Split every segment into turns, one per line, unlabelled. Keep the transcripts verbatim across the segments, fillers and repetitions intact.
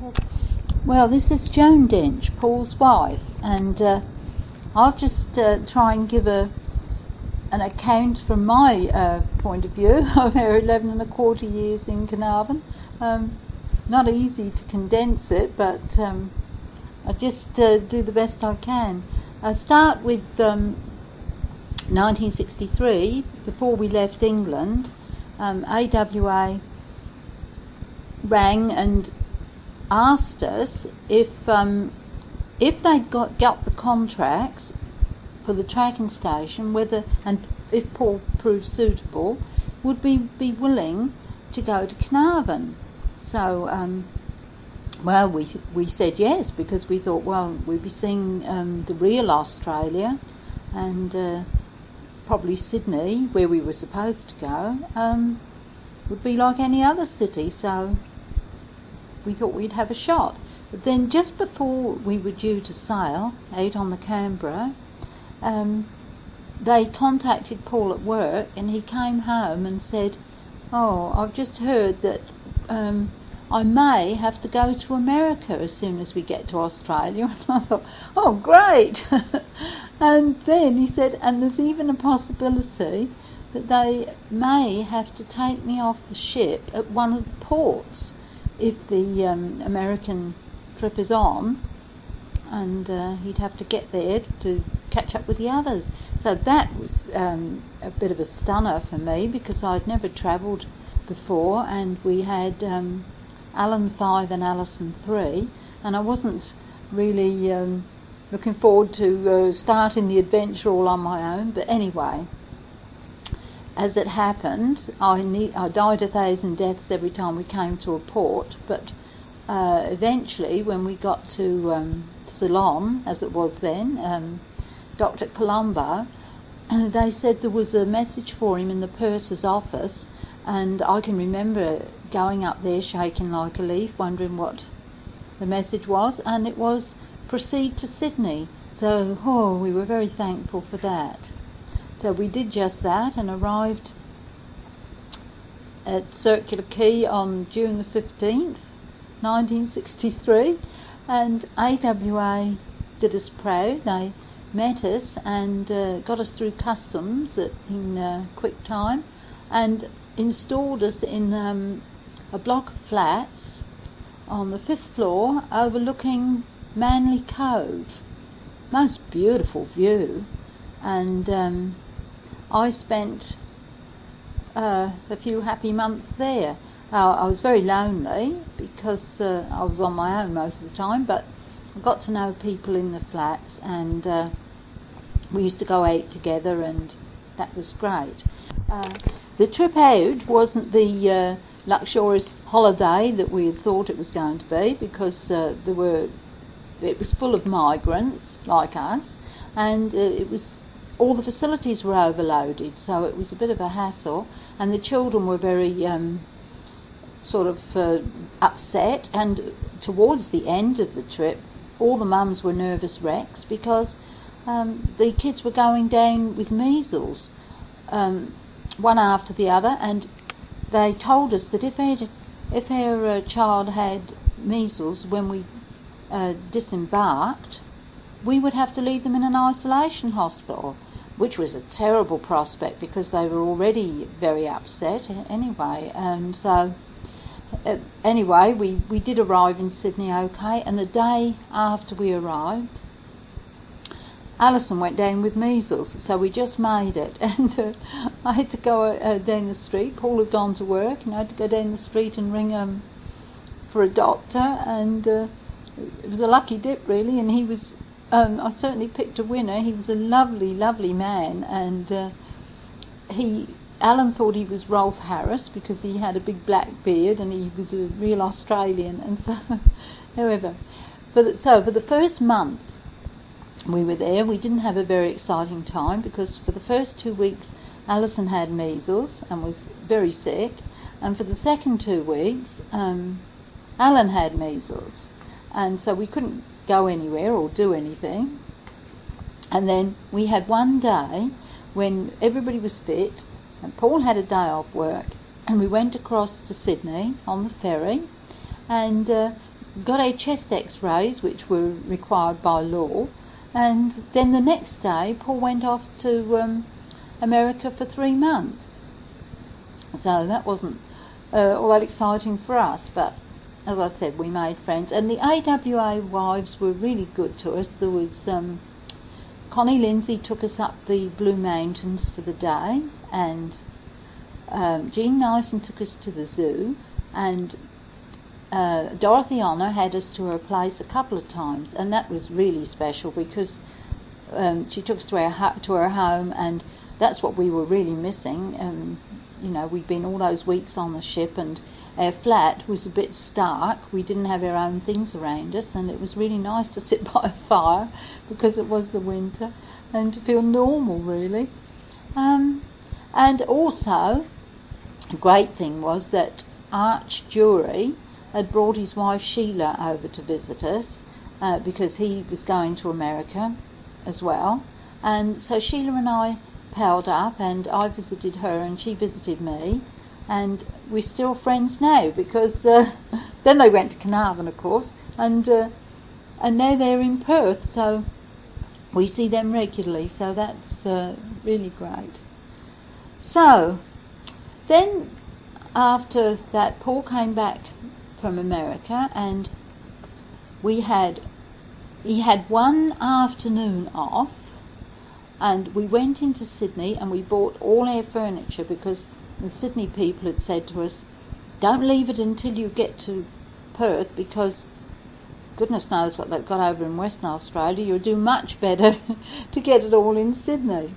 Well, this is Joan Dench, Paul's wife, and uh, I'll just uh, try and give a an account from my uh, point of view of our eleven and a quarter years in Carnarvon. Um, not easy to condense it, but um, I just uh, do the best I can. I start with um, nineteen sixty-three, before we left England. um, A W A rang and asked us if um, if they'd got, got the contracts for the tracking station, whether, and if Paul proved suitable, would we be willing to go to Carnarvon. So, um, well, we we said yes, because we thought, well, we'd be seeing um, the real Australia, and uh, probably Sydney, where we were supposed to go, um, would be like any other city, so we thought we'd have a shot. But then just before we were due to sail out on the Canberra, um, they contacted Paul at work, and he came home and said, oh, I've just heard that um, I may have to go to America as soon as we get to Australia. And I thought, oh, great. And then he said, and there's even a possibility that they may have to take me off the ship at one of the ports if the um, American trip is on, and uh, he'd have to get there to catch up with the others. So that was um, a bit of a stunner for me, because I'd never travelled before, and we had um, Alan five and Alison three, and I wasn't really um, looking forward to uh, starting the adventure all on my own. But anyway, as it happened, I, ne- I died a thousand deaths every time we came to a port, but uh, eventually when we got to um, Ceylon, as it was then, um, Doctor Colombo, and they said there was a message for him in the purser's office, and I can remember going up there shaking like a leaf, wondering what the message was, and it was proceed to Sydney. So, oh, we were very thankful for that. So we did just that and arrived at Circular Quay on June the fifteenth, nineteen sixty-three, and A W A did us proud. They met us and uh, got us through customs at, in uh, quick time, and installed us in um, a block of flats on the fifth floor overlooking Manly Cove. Most beautiful view. And um, I spent uh, a few happy months there. Uh, I was very lonely because uh, I was on my own most of the time, but I got to know people in the flats, and uh, we used to go out together, and that was great. Uh, the trip out wasn't the uh, luxurious holiday that we had thought it was going to be, because uh, there were it was full of migrants like us, and uh, it was all the facilities were overloaded, so it was a bit of a hassle, and the children were very um, sort of uh, upset, and towards the end of the trip all the mums were nervous wrecks, because um, the kids were going down with measles, um, one after the other, and they told us that if, had, if our uh, child had measles when we uh, disembarked, we would have to leave them in an isolation hospital, which was a terrible prospect because they were already very upset anyway. And so, uh, anyway, we, we did arrive in Sydney okay, and the day after we arrived, Alison went down with measles, so we just made it, and uh, I had to go uh, down the street. Paul had gone to work, and I had to go down the street and ring um, for a doctor, and uh, it was a lucky dip really, and he was Um, I certainly picked a winner. He was a lovely, lovely man, and uh, he, Alan thought he was Rolf Harris because he had a big black beard and he was a real Australian. And so, however, for the, so for the first month we were there, we didn't have a very exciting time, because for the first two weeks Alison had measles and was very sick, and for the second two weeks um, Alan had measles, and so we couldn't go anywhere or do anything. And then we had one day when everybody was fit, and Paul had a day off work, and we went across to Sydney on the ferry, and uh, got our chest x-rays, which were required by law, and then the next day Paul went off to um, America for three months. So that wasn't uh, all that exciting for us, but as I said, we made friends. And the A W A wives were really good to us. There was um, Connie Lindsay took us up the Blue Mountains for the day, and um, Jean Nyson took us to the zoo, and uh, Dorothy Honor had us to her place a couple of times, and that was really special because um, she took us to her, to her home, and that's what we were really missing. Um, you know, we'd been all those weeks on the ship, and our flat was a bit stark. We didn't have our own things around us, and it was really nice to sit by a fire because it was the winter and to feel normal, really. Um, and also, a great thing was that Arch Jury had brought his wife Sheila over to visit us uh, because he was going to America as well. And so Sheila and I palled up, and I visited her and she visited me, and we're still friends now because uh, then they went to Carnarvon, of course, and uh, and now they're in Perth, so we see them regularly, so that's uh, really great. So then after that, Paul came back from America, and we had he had one afternoon off, and we went into Sydney and we bought all our furniture because the Sydney people had said to us, don't leave it until you get to Perth because goodness knows what they've got over in Western Australia. You'll do much better to get it all in Sydney.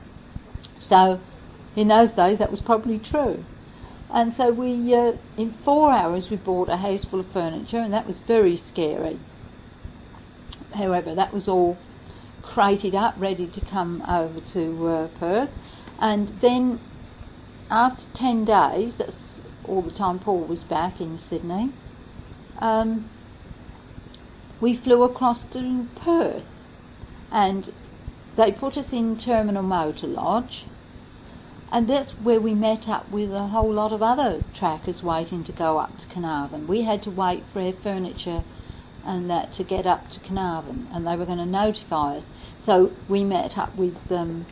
So in those days that was probably true. And so we, uh, in four hours we bought a house full of furniture, and that was very scary. However, that was all crated up, ready to come over to uh, Perth. And then after ten days, that's all the time Paul was back in Sydney, um, we flew across to Perth, and they put us in Terminal Motor Lodge, and that's where we met up with a whole lot of other trackers waiting to go up to Carnarvon. We had to wait for our furniture and that to get up to Carnarvon, and they were going to notify us. So we met up with um,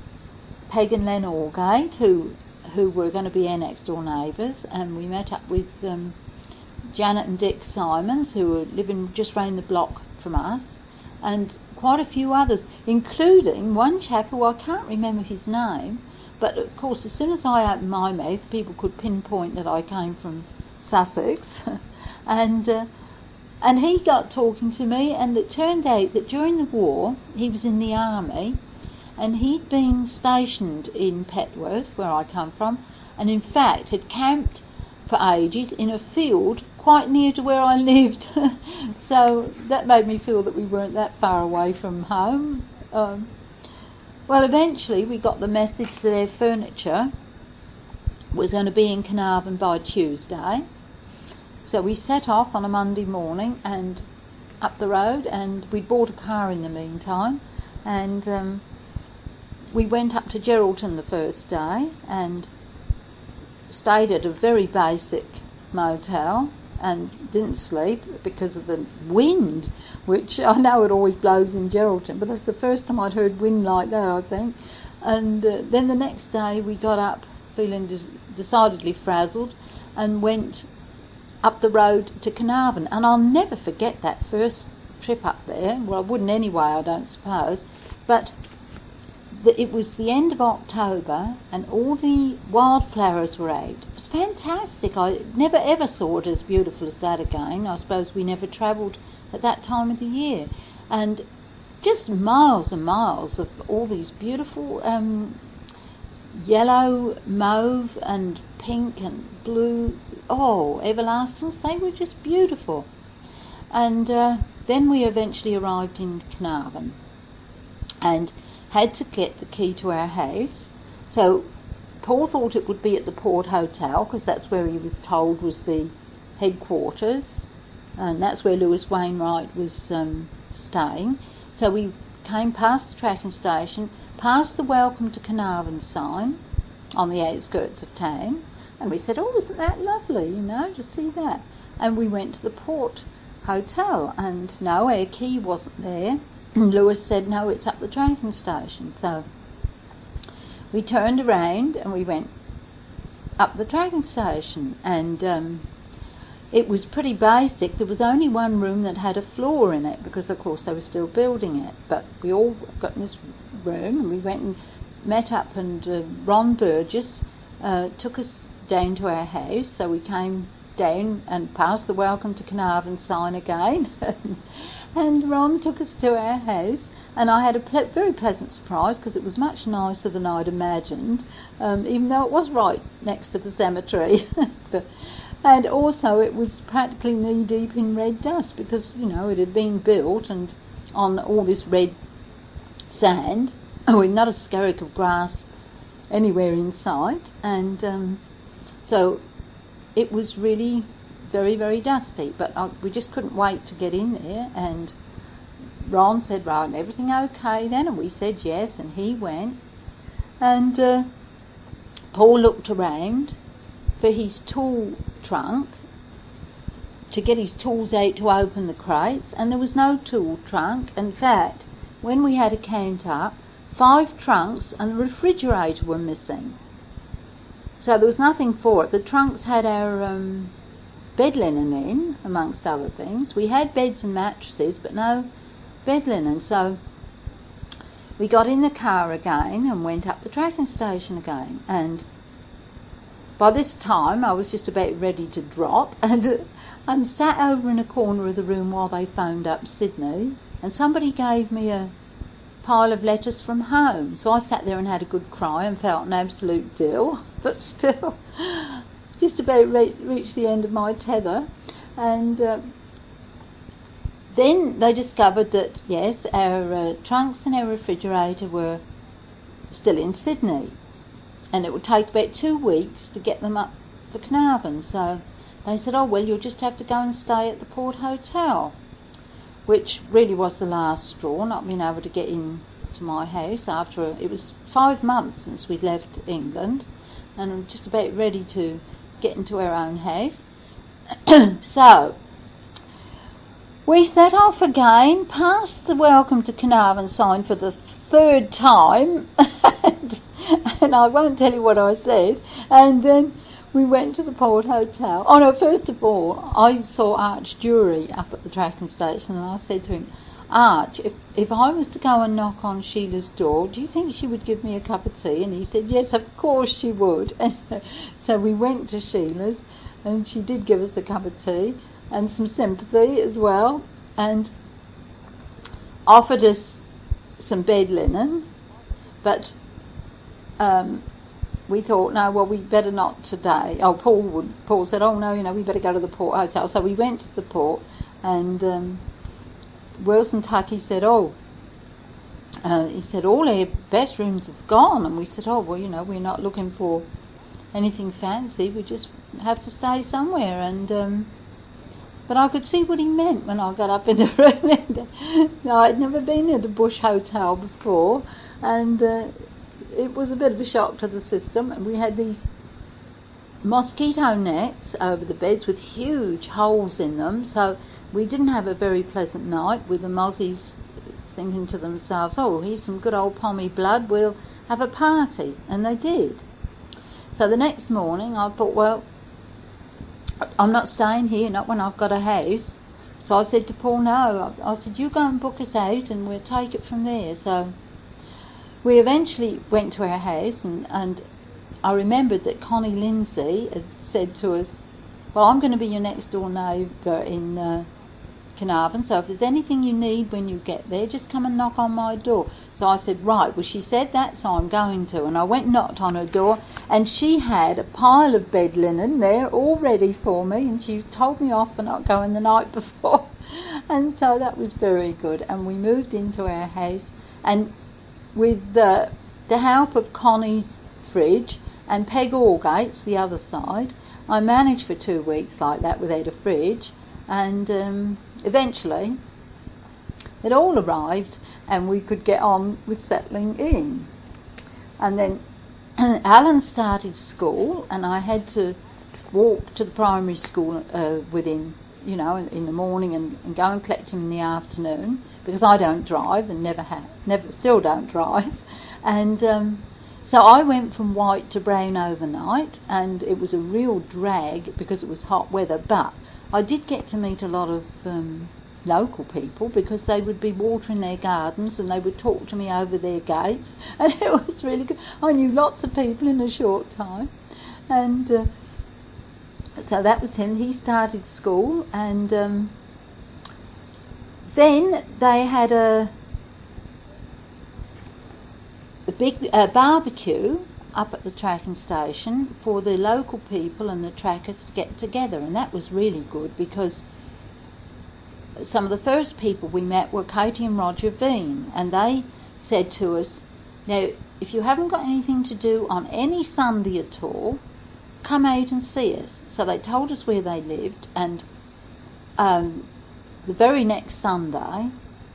Peg and Len Allgate, who who were going to be our next door neighbours, and we met up with um, Janet and Dick Simons, who were living just round the block from us, and quite a few others, including one chap who I can't remember his name, but of course as soon as I opened my mouth people could pinpoint that I came from Sussex, and uh, and he got talking to me, and it turned out that during the war he was in the army, and he'd been stationed in Petworth, where I come from, and in fact had camped for ages in a field quite near to where I lived. So that made me feel that we weren't that far away from home. Um, well, eventually we got the message that our furniture was going to be in Carnarvon by Tuesday. So we set off on a Monday morning and up the road, and we'd bought a car in the meantime, and um, we went up to Geraldton the first day and stayed at a very basic motel and didn't sleep because of the wind, which I know it always blows in Geraldton, but that's the first time I'd heard wind like that, I think. And uh, then the next day we got up feeling des- decidedly frazzled and went up the road to Carnarvon, and I'll never forget that first trip up there. Well, I wouldn't anyway, I don't suppose, but the, it was the end of October and all the wildflowers were out. It was fantastic. I never ever saw it as beautiful as that again. I suppose we never travelled at that time of the year. And just miles and miles of all these beautiful um, yellow, mauve and pink and blue, oh, everlastings. They were just beautiful. And uh, then we eventually arrived in Carnarvon and had to get the key to our house. So Paul thought it would be at the Port Hotel because that's where he was told was the headquarters, and that's where Lewis Wainwright was um, staying. So we came past the tracking station, past the Welcome to Carnarvon sign on the outskirts of town, and we said, oh, isn't that lovely, you know, to see that. And we went to the Port hotel, and no, our key wasn't there. Lewis said, no, it's up the train station. So we turned around and we went up the train station, and um, it was pretty basic. There was only one room that had a floor in it, because of course they were still building it, but we all got in this room and we went and met up, and uh, Ron Burgess uh, took us down to our house. So we came down and passed the Welcome to Carnarvon sign again and Ron took us to our house, and I had a ple- very pleasant surprise, because it was much nicer than I'd imagined, um, even though it was right next to the cemetery. But, and also it was practically knee deep in red dust, because, you know, it had been built and on all this red sand, with not a skerrick of grass anywhere in sight, and um, so it was really very, very dusty. But I, we just couldn't wait to get in there, and Ron said, right, everything okay then? And we said yes, and he went, and uh, Paul looked around for his tool trunk to get his tools out to open the crates, and there was no tool trunk. In fact, when we had to count up, five trunks and the refrigerator were missing. So there was nothing for it. The trunks had our um, bed linen in, amongst other things. We had beds and mattresses, but no bed linen. So we got in the car again and went up the tracking station again. And by this time I was just about ready to drop, and uh, I'm sat over in a corner of the room while they phoned up Sydney, and somebody gave me a pile of letters from home. So I sat there and had a good cry and felt an absolute dill, but still just about re- reached the end of my tether. And uh, then they discovered that, yes, our uh, trunks and our refrigerator were still in Sydney, and it would take about two weeks to get them up to Carnarvon. So they said, oh, well, you'll just have to go and stay at the Port Hotel, which really was the last straw, not being able to get in to my house after a, it was five months since we'd left England, and I'm just about ready to get into our own house. So we set off again, past the Welcome to Carnarvon sign for the third time, and, and I won't tell you what I said, and then we went to the Port Hotel. Oh no, first of all, I saw Arch Dury up at the tracking station, and I said to him, Arch, if, if I was to go and knock on Sheila's door, do you think she would give me a cup of tea? And he said, yes, of course she would. And so we went to Sheila's, and she did give us a cup of tea and some sympathy as well, and offered us some bed linen, but um, we thought, no, well, we better not today. Oh, Paul would. Paul said, oh, no, you know, we better go to the Port Hotel. So we went to the port, and um, Wilson Tucky said, oh, uh, he said, all our best rooms have gone. And we said, oh, well, you know, we're not looking for anything fancy. We just have to stay somewhere. And um, but I could see what he meant when I got up in the room. No, I'd never been at a bush hotel before, and uh, it was a bit of a shock to the system. And we had these mosquito nets over the beds with huge holes in them, so we didn't have a very pleasant night, with the mozzies thinking to themselves, oh, here's some good old pommy blood, we'll have a party. And they did. So the next morning I thought, well, I'm not staying here, not when I've got a house. So I said to Paul, no, I said, you go and book us out and we'll take it from there. So we eventually went to our house, and, and I remembered that Connie Lindsay had said to us, well, I'm going to be your next door neighbour in uh, Carnarvon, so if there's anything you need when you get there, just come and knock on my door. So I said, right, well, she said that, so I'm going to. And I went and knocked on her door, and she had a pile of bed linen there all ready for me, and she told me off for not going the night before. And so that was very good. And we moved into our house, and with the, the help of Connie's fridge and Peg Allgate's, the other side, I managed for two weeks like that without a fridge, and um, eventually it all arrived and we could get on with settling in. And then Alan started school, and I had to walk to the primary school uh, with him you know, in, in the morning and, and go and collect him in the afternoon, because I don't drive and never have, never, still don't drive. And um, so I went from white to brown overnight, and it was a real drag because it was hot weather, but I did get to meet a lot of um, local people, because they would be watering their gardens and they would talk to me over their gates, and it was really good. I knew lots of people in a short time. And uh, so that was him. He started school, and um, then they had a, a big uh, barbecue up at the tracking station for the local people and the trackers to get together, and that was really good, because some of the first people we met were Katie and Roger Veen, and they said to us, now, if you haven't got anything to do on any Sunday at all, come out and see us. So they told us where they lived, and um, the very next Sunday,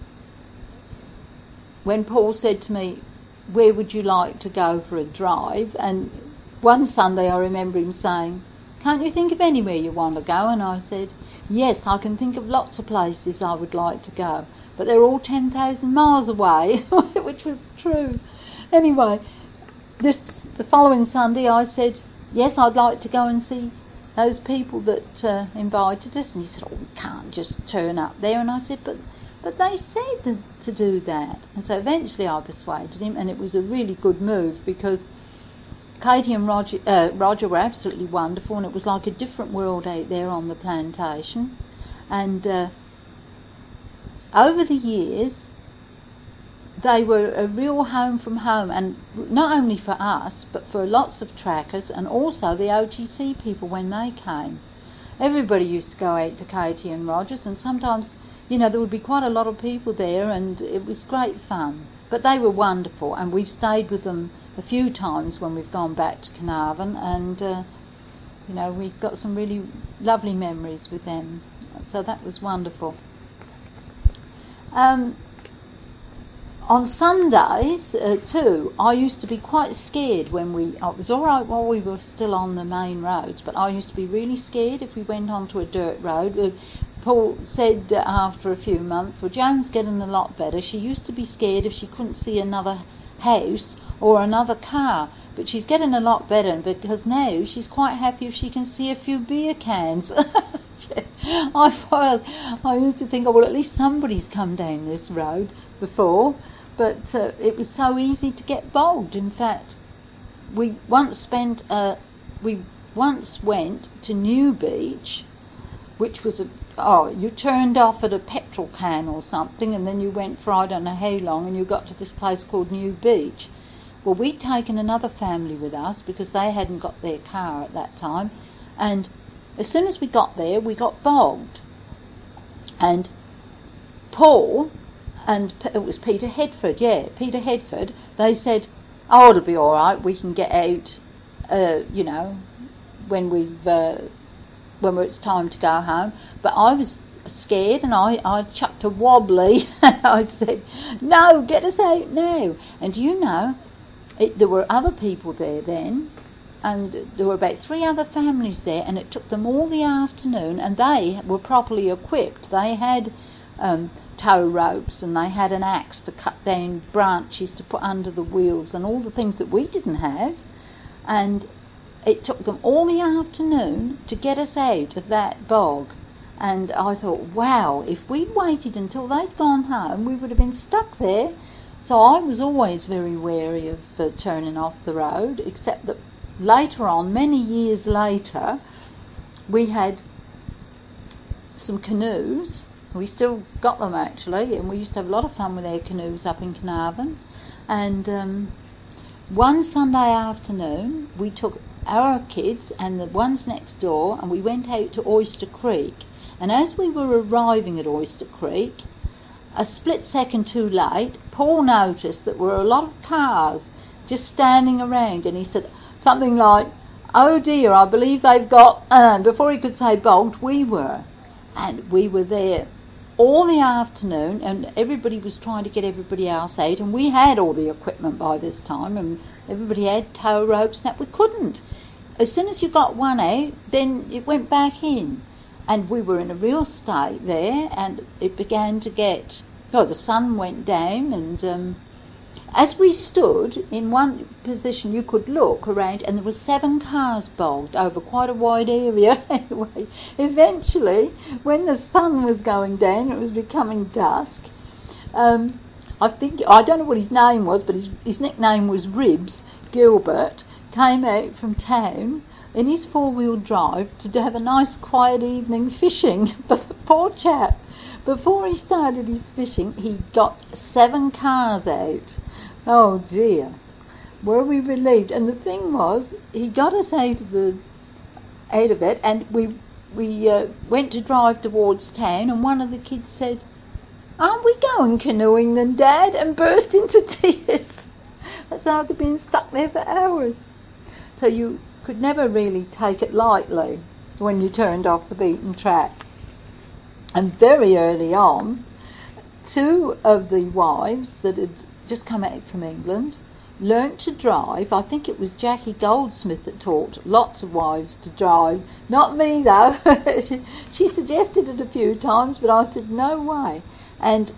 when Paul said to me, where would you like to go for a drive? And one Sunday I remember him saying, can't you think of anywhere you want to go? And I said, yes, I can think of lots of places I would like to go, but they're all ten thousand miles away, which was true. Anyway, this the following Sunday I said, yes, I'd like to go and see those people that uh, invited us. And he said, oh, we can't just turn up there. And I said, but but they said that, to do that. And so eventually I persuaded him, and it was a really good move, because Katie and Roger, uh, Roger were absolutely wonderful, and it was like a different world out there on the plantation. And uh, over the years, they were a real home from home, and not only for us, but for lots of trackers, and also the O G C people when they came. Everybody used to go out to Katie and Roger's, and sometimes, you know, there would be quite a lot of people there, and it was great fun. But they were wonderful, and we've stayed with them a few times when we've gone back to Carnarvon, and, uh, you know, we've got some really lovely memories with them. So that was wonderful. Um, On Sundays, uh, too, I used to be quite scared when we... Oh, it was all right while we were still on the main roads, but I used to be really scared if we went onto a dirt road. Uh, Paul said uh, after a few months, well, Joan's getting a lot better. She used to be scared if she couldn't see another house or another car, but she's getting a lot better, because now she's quite happy if she can see a few beer cans. I, thought, I used to think, oh, well, at least somebody's come down this road before. But uh, it was so easy to get bogged. In fact, we once spent, uh, we once went to New Beach, which was a, oh, you turned off at a petrol can or something, and then you went for I don't know how long, and you got to this place called New Beach. Well, we'd taken another family with us, because they hadn't got their car at that time, and as soon as we got there, we got bogged. And Paul... and it was Peter Hedford, yeah, Peter Hedford, they said, oh, it'll be all right, we can get out, uh, you know, when we've, uh, when it's time to go home. But I was scared, and I, I chucked a wobbly, and I said, no, get us out now. And do you know, it, there were other people there then, and there were about three other families there, and it took them all the afternoon, and they were properly equipped. They had... Um, tow ropes, and they had an axe to cut down branches to put under the wheels, and all the things that we didn't have. And it took them all the afternoon to get us out of that bog. And I thought, wow, if we'd waited until they'd gone home, we would have been stuck there. So I was always very wary of uh, turning off the road, except that later on, many years later, we had some canoes. We still got them, actually, and we used to have a lot of fun with our canoes up in Carnarvon. And um, one Sunday afternoon, we took our kids and the ones next door, and we went out to Oyster Creek. And as we were arriving at Oyster Creek, a split second too late, Paul noticed that there were a lot of cars just standing around, and he said something like, oh dear, I believe they've got... And before he could say bogged, we were. And we were there all the afternoon, and everybody was trying to get everybody else out, and we had all the equipment by this time, and everybody had tow ropes that we couldn't. As soon as you got one out, then it went back in. and we were in a real state there, and it began to get, oh, the sun went down, and um, as we stood in one position, you could look around, and there were seven cars bogged over quite a wide area. Anyway, eventually, when the sun was going down, it was becoming dusk. Um, I think, I don't know what his name was, but his, his nickname was Ribs, Gilbert, came out from town in his four-wheel drive to have a nice quiet evening fishing. But the poor chap, before he started his fishing, he got seven cars out. Oh dear, were we relieved. And the thing was, he got us out of the out of it, and we we uh, went to drive towards town, and one of the kids said, "Aren't we going canoeing then, Dad?" and burst into tears. That's after being stuck there for hours. So you could never really take it lightly when you turned off the beaten track. And very early on, two of the wives that had just come out from England learnt to drive. I think it was Jackie Goldsmith that taught lots of wives to drive. Not me, though. she, she suggested it a few times, but I said, no way. And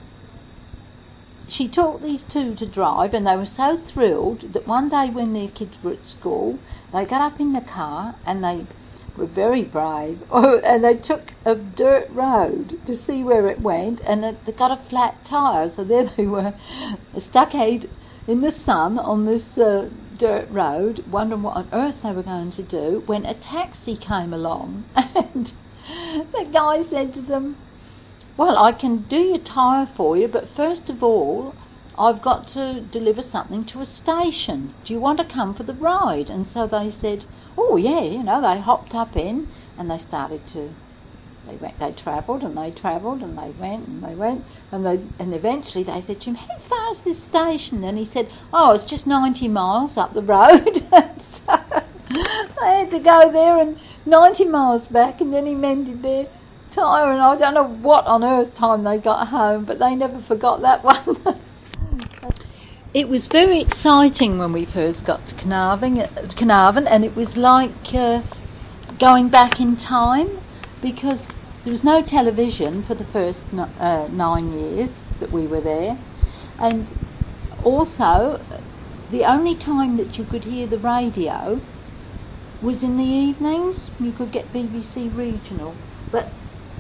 she taught these two to drive, and they were so thrilled that one day when their kids were at school, they got up in the car and they were very brave, and they took a dirt road to see where it went, and it, they got a flat tyre, so there they were, stuck out in the sun on this uh, dirt road, wondering what on earth they were going to do, when a taxi came along, and the guy said to them, "Well, I can do your tyre for you, but first of all, I've got to deliver something to a station. Do you want to come for the ride?" And so they said, "Oh yeah," you know, they hopped up in, and they started to, they went, they travelled and they travelled and they went and they went, and they, and eventually they said to him, "How far's this station?" And he said, "Oh, it's just ninety miles up the road." And so they had to go there and ninety miles back, and then he mended their tyre, and I don't know what on earth time they got home, but they never forgot that one. It was very exciting when we first got to Carnarvon, Carnarvon and it was like uh, going back in time, because there was no television for the first no, uh, nine years that we were there, and also the only time that you could hear the radio was in the evenings. You could get B B C Regional, but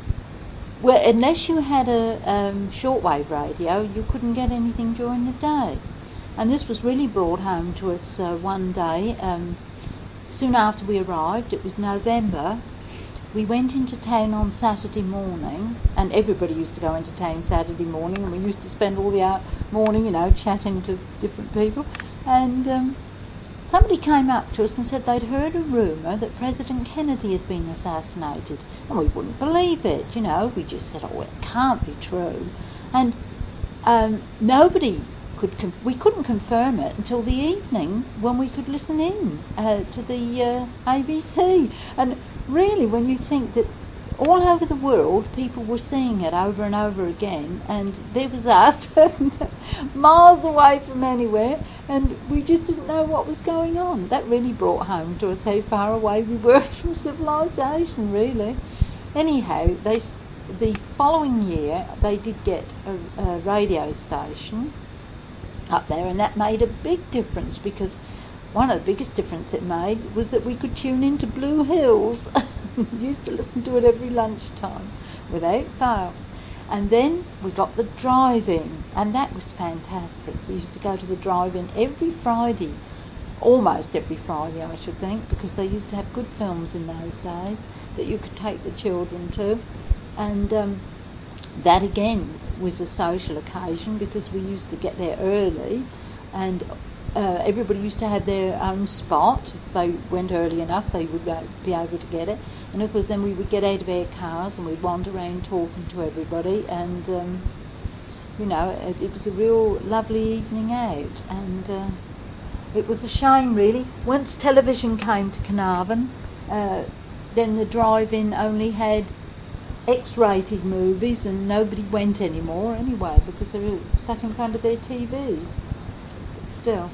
well, unless you had a um, shortwave radio, you couldn't get anything during the day. And this was really brought home to us uh, one day, um, soon after we arrived. It was November. We went into town on Saturday morning, and everybody used to go into town Saturday morning, and we used to spend all the hour morning, you know, chatting to different people. And um, somebody came up to us and said they'd heard a rumour that President Kennedy had been assassinated. And we wouldn't believe it, you know. We just said, "Oh, it can't be true." And um, nobody could, com- we couldn't confirm it until the evening when we could listen in uh, to the uh, A B C. And really, when you think that all over the world people were seeing it over and over again, and there was us miles away from anywhere, and we just didn't know what was going on. That really brought home to us how far away we were from civilization, really. Anyhow, they, the following year they did get a, a radio station up there, and that made a big difference, because one of the biggest difference it made was that we could tune into Blue Hills. We used to listen to it every lunchtime without fail. And then we got the drive-in, and that was fantastic. We used to go to the drive-in every Friday, almost every Friday I should think, because they used to have good films in those days that you could take the children to. And um, that again was a social occasion, because we used to get there early, and uh, everybody used to have their own spot. If they went early enough, they would uh, be able to get it. And of course then we would get out of our cars and we'd wander around talking to everybody, and um, you know, it, it was a real lovely evening out. And uh, it was a shame, really. Once television came to Carnarvon, uh, then the drive-in only had X-rated movies, and nobody went anymore anyway, because they were stuck in front of their T Vs. But still.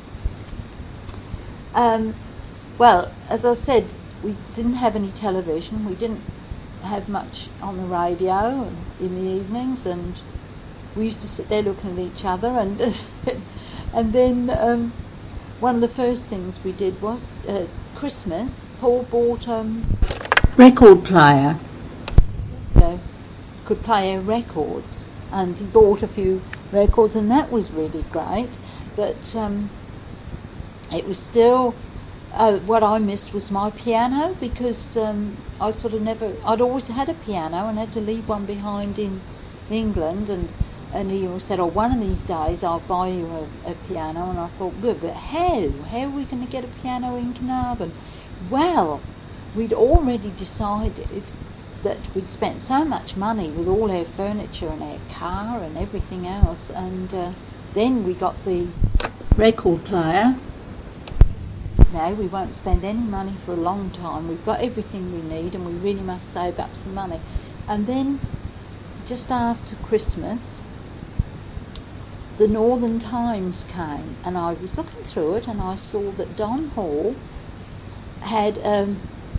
Um, well, as I said, we didn't have any television. We didn't have much on the radio in the evenings, and we used to sit there looking at each other, and and then um, one of the first things we did was uh, Christmas. Paul bought a um, record player, so could play our records, and he bought a few records, and that was really great. But um, it was still uh, what I missed was my piano, because um, I sort of never I'd always had a piano and had to leave one behind in England, and and he always said, oh, one of these days I'll buy you a, a piano. And I thought, good, but how how are we going to get a piano in Carnarvon? Well, we'd already decided that we'd spent so much money with all our furniture and our car and everything else, and uh, then we got the record player. No, we won't spend any money for a long time. We've got everything we need, and we really must save up some money. And then, just after Christmas, the Northern Times came, and I was looking through it, and I saw that Don Hall had um,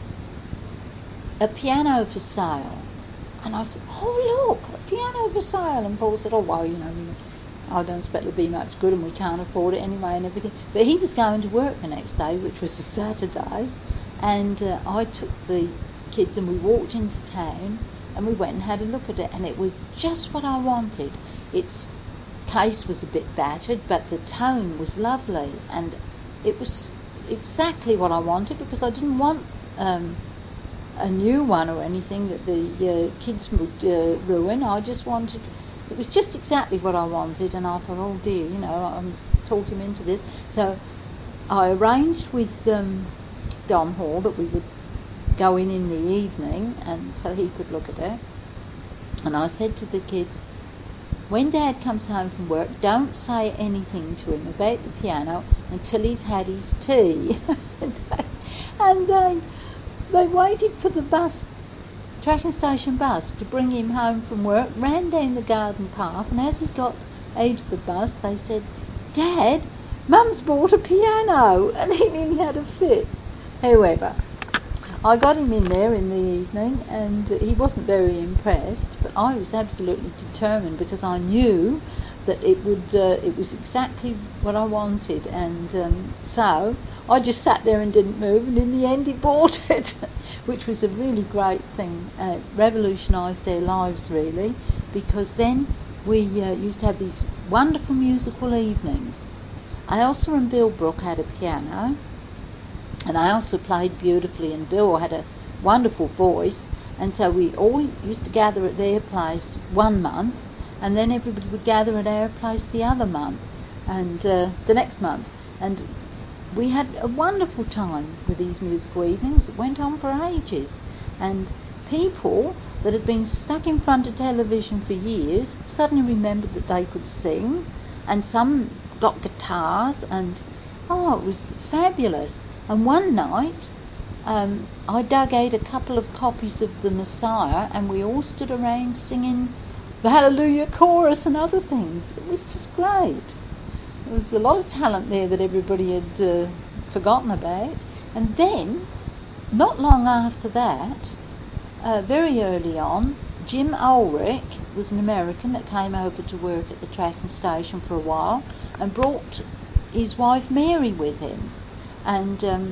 a piano for sale. And I said, oh, look, a piano for sale. And Paul said, oh, well, you know, I don't expect it'll be much good, and we can't afford it anyway and everything. But he was going to work the next day, which was a Saturday, and uh, I took the kids and we walked into town, and we went and had a look at it, and it was just what I wanted. Its case was a bit battered, but the tone was lovely, and it was exactly what I wanted, because I didn't want um, a new one or anything that the uh, kids would uh, ruin. I just wanted, it was just exactly what I wanted, and I thought, oh dear, you know, I'm talking him into this. So I arranged with um, Don Hall that we would go in in the evening, and so he could look at it. And I said to the kids, when Dad comes home from work, don't say anything to him about the piano until he's had his tea. And they, they waited for the bus, Tracking Station bus, to bring him home from work, ran down the garden path, and as he got out of the bus, they said, Dad, Mum's bought a piano, and he nearly had a fit. However, I got him in there in the evening, and he wasn't very impressed, but I was absolutely determined, because I knew that it would uh, it was exactly what I wanted, and um, so I just sat there and didn't move, and in the end he bought it, which was a really great thing. Uh, revolutionised our lives, really, because then we uh, used to have these wonderful musical evenings. Ailsa and Bill Brooke had a piano, and I also played beautifully, and Bill had a wonderful voice, and so we all used to gather at their place one month, and then everybody would gather at our place the other month, and uh, the next month. And we had a wonderful time with these musical evenings. It went on for ages, and people that had been stuck in front of television for years suddenly remembered that they could sing, and some got guitars, and oh, it was fabulous. And one night, um, I dug out a couple of copies of the Messiah, and we all stood around singing the Hallelujah Chorus and other things. It was just great. There was a lot of talent there that everybody had uh, forgotten about. And then, not long after that, uh, very early on, Jim Ulrich was an American that came over to work at the Tracking Station for a while, and brought his wife Mary with him. And um,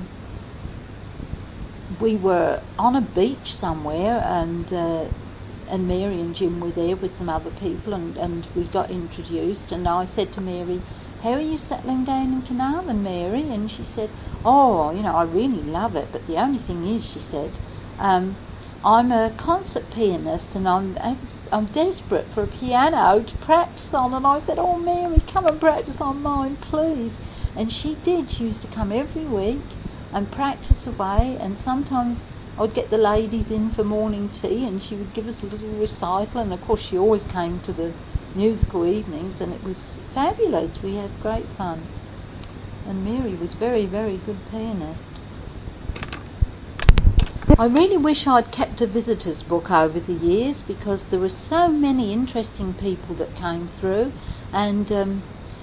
we were on a beach somewhere, and uh, and Mary and Jim were there with some other people, and, and we got introduced. And I said to Mary, how are you settling down in Carnarvon, Mary? And she said, oh, you know, I really love it, but the only thing is, she said, um, I'm a concert pianist, and I'm I'm desperate for a piano to practice on. And I said, oh, Mary, come and practice on mine, please. And she did. She used to come every week and practice away, and sometimes I'd get the ladies in for morning tea, and she would give us a little recital, and of course she always came to the musical evenings, and it was fabulous. We had great fun. And Mary was very, very good pianist. I really wish I'd kept a visitors book over the years, because there were so many interesting people that came through, and um,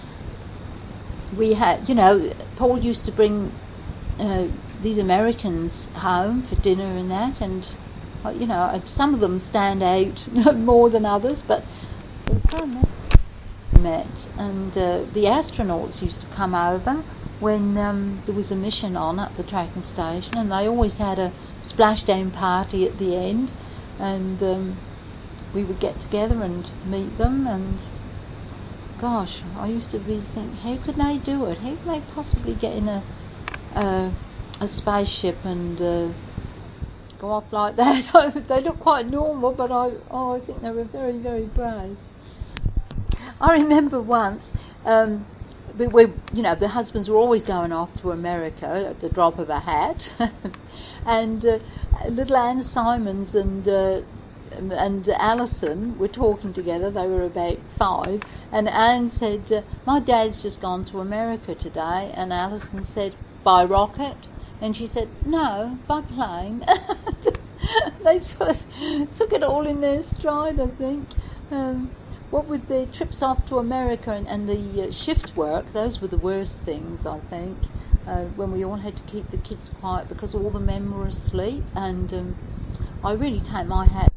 we had, you know, Paul used to bring uh, these Americans home for dinner and that, and uh, you know, some of them stand out more than others, but it was fun. Met, and uh, the astronauts used to come over when um, there was a mission on at the tracking station, and they always had a splashdown party at the end, and um, we would get together and meet them. And gosh, I used to be thinking, how could they do it? How could they possibly get in a a, a spaceship and uh, go off like that? They look quite normal, but I oh, I think they were very, very brave. I remember once, um, we, we, you know, the husbands were always going off to America at the drop of a hat, and uh, little Anne Simons and uh, and Alison were talking together. They were about five, and Anne said, uh, "My dad's just gone to America today," and Alison said, "By rocket?" And she said, "No, by plane." They sort of took it all in their stride, I think. Um, What with the trips off to America and, and the uh, shift work, those were the worst things, I think, uh, when we all had to keep the kids quiet because all the men were asleep. And um, I really take my hat.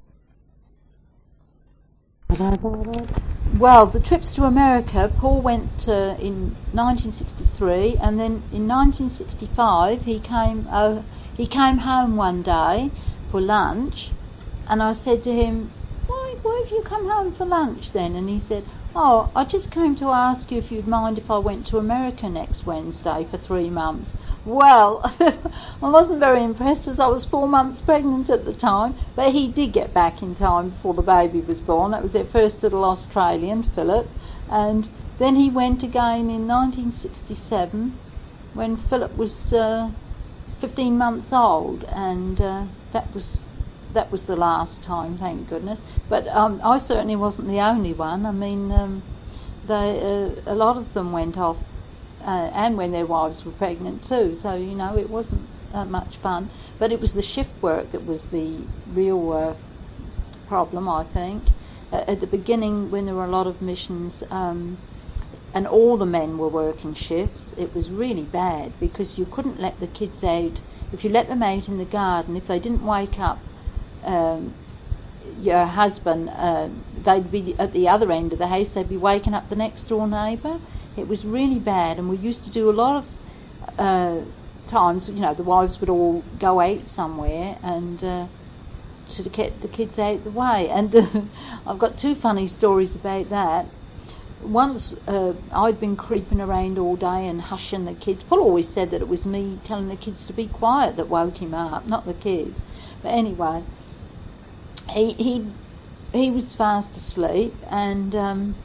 Well, the trips to America, Paul went uh, in nineteen sixty-three, and then in nineteen sixty-five he came. Uh, he came home one day for lunch, and I said to him, Why, why have you come home for lunch then? And he said, oh, I just came to ask you if you'd mind if I went to America next Wednesday for three months. Well, I wasn't very impressed as I was four months pregnant at the time, but he did get back in time before the baby was born. That was their first little Australian, Philip. And then he went again in nineteen sixty-seven when Philip was uh, fifteen months old, and uh, that was... That was the last time, thank goodness. But um, I certainly wasn't the only one. I mean, um, they, uh, a lot of them went off, uh, and when their wives were pregnant too. So, you know, it wasn't uh, much fun. But it was the shift work that was the real uh, problem, I think. Uh, at the beginning, when there were a lot of missions, um, and all the men were working shifts, it was really bad because you couldn't let the kids out. If you let them out in the garden, if they didn't wake up, Um, your husband, uh, they'd be at the other end of the house, they'd be waking up the next door neighbour. It was really bad, and we used to do a lot of uh, times, you know, the wives would all go out somewhere and uh, to get the kids out the way. And uh, I've got two funny stories about that. Once uh, I'd been creeping around all day and hushing the kids. Paul always said that it was me telling the kids to be quiet that woke him up, not the kids. But anyway, He he he was fast asleep, and um,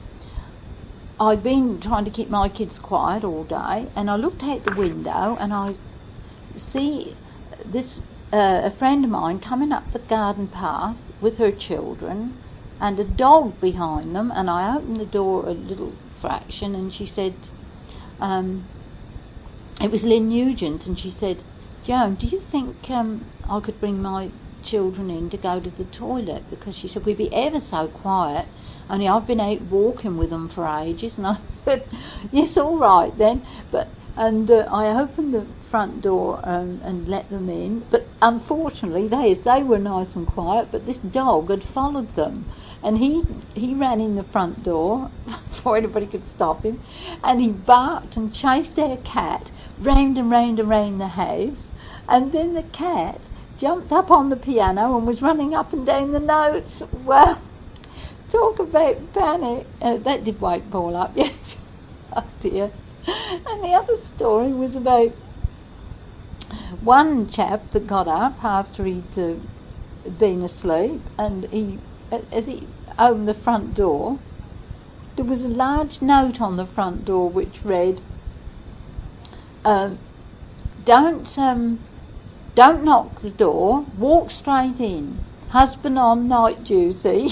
I'd been trying to keep my kids quiet all day, and I looked out the window and I see this uh, a friend of mine coming up the garden path with her children and a dog behind them, and I opened the door a little fraction, and she said, um, it was Lynn Nugent, and she said, Joan, do you think um, I could bring my children in to go to the toilet, because she said we'd be ever so quiet, only I've been out walking with them for ages. And I said, yes, all right then. But and uh, I opened the front door um, and let them in, but unfortunately they they were nice and quiet, but this dog had followed them, and he he ran in the front door before anybody could stop him, and he barked and chased our cat round and round and round the house, and then the cat jumped up on the piano and was running up and down the notes. Well, talk about panic. Uh, that did wake Paul up, yes. Oh dear. And the other story was about one chap that got up after he'd uh, been asleep, and he, as he opened the front door, there was a large note on the front door which read, um, don't... Um, Don't knock the door, walk straight in. Husband on night duty.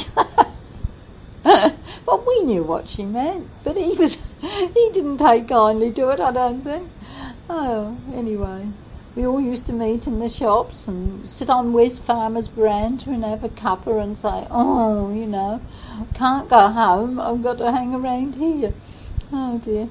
Well, we knew what she meant, but he was he didn't take kindly to it, I don't think. Oh, anyway, we all used to meet in the shops and sit on West Farmer's veranda and have a cuppa and say, oh, you know, can't go home, I've got to hang around here. Oh dear.